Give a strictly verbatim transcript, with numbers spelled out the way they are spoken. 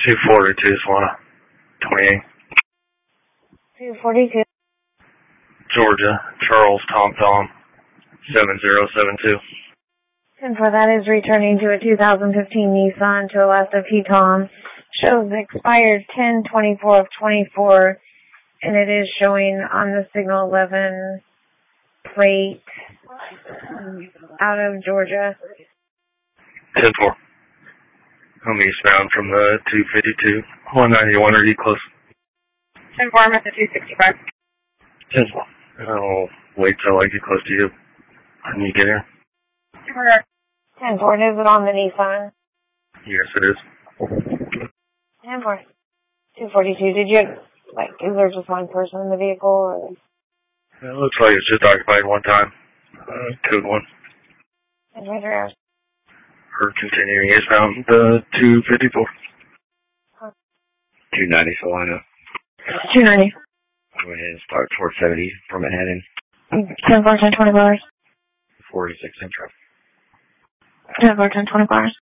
two forty-two, Swana. twenty-eight. two forty-two. Georgia, Charles, Tom Tom, seven zero seven two. ten four, that is returning to a two thousand fifteen Nissan to the left of P. Tom. Shows expired ten twenty-four of twenty-four, and it is showing on the signal eleven plate out of Georgia. ten four. I'm eastbound from the two fifty-two. one ninety-one, are you close? ten four, I'm at the two sixty-five. ten four. I'll wait till I get close to you. When you get here? Correct. ten four, is it on the Nissan? Yes, it is. ten four. two forty-two, did you, like, is there just one person in the vehicle, or? It looks like it's just occupied one time. Uh, code one. And Roger. We're continuing eastbound the two fifty-four. two ninety, Salina. two ninety. Go ahead and start four seventy from Manhattan. ten four, ten twenty-four hours. forty-six Central. ten four, ten twenty-four hours.